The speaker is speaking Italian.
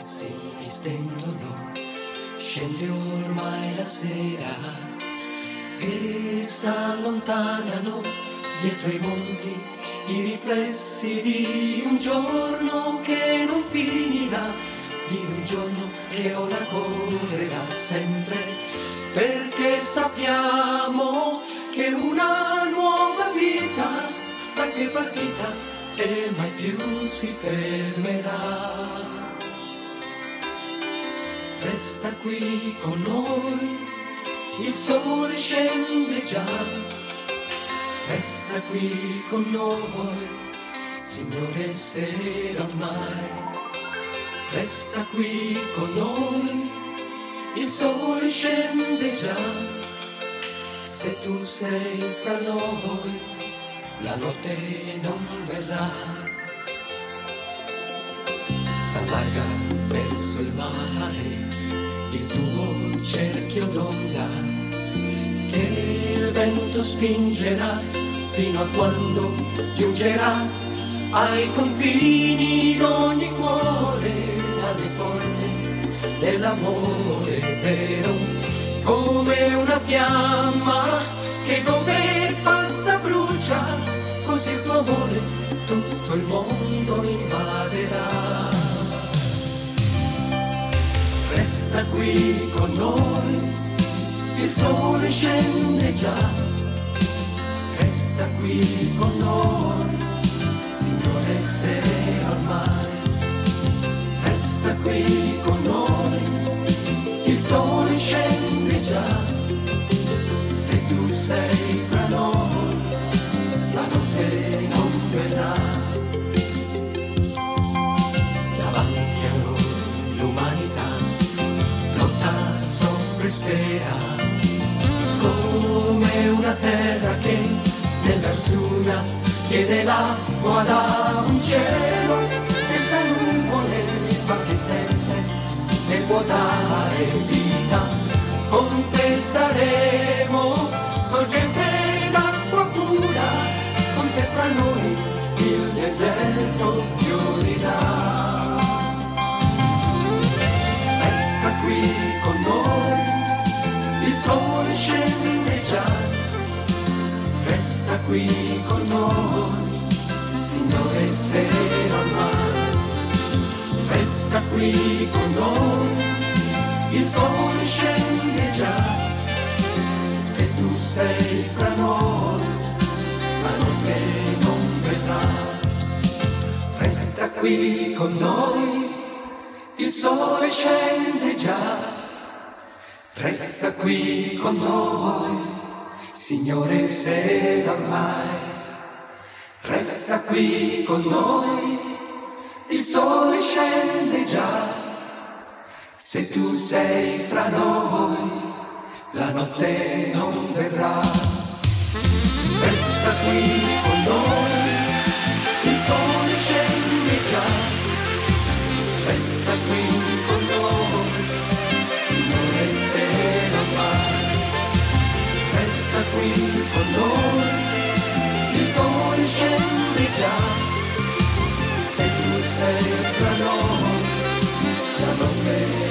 si distendono, scende ormai la sera e s'allontanano dietro i monti i riflessi di un giorno che non finirà, di un giorno che ora correrà sempre, perché sappiamo che una nuova vita da che è partita e mai più si fermerà. Resta qui con noi, il sole scende già. Resta qui con noi, Signore, sera ormai. Resta qui con noi, il sole scende già. Se tu sei fra noi, la notte non verrà. S'allarga verso il mare il tuo cerchio d'onda, che il vento spingerà fino a quando giungerà ai confini d'ogni cuore, alle porte dell'amore vero, come una fiamma che dove passa brucia, così il tuo amore tutto il mondo invaderà. Resta qui con noi, il sole scende già. Resta qui con noi, Signore, sera ormai. Resta qui con noi, il sole scende già. Se tu sei fra noi, la notte non verrà. Davanti a noi l'umanità lotta, soffre, spera, come una terra che nell'arsura chiede l'acqua da un cielo senza nuvole, ma che sempre ne può dare vita. Con te saremo sorgente d'acqua pura, con te fra noi il deserto fiorirà. Resta qui con noi, il sole scende già. Resta qui con noi, Signore, sera ormai. Resta qui con noi, il sole scende già. Se tu sei fra noi, la notte non verrà. Resta qui con noi, il sole scende già. Resta qui con noi, Signore, sera ormai. Resta qui con noi, il sole scende già. Se tu sei fra noi, la notte non verrà. Resta qui con noi, il sole scende già. Resta qui con noi, Signore, sera ormai. Resta qui con noi, il sole scende già. Se tu sei fra noi, la notte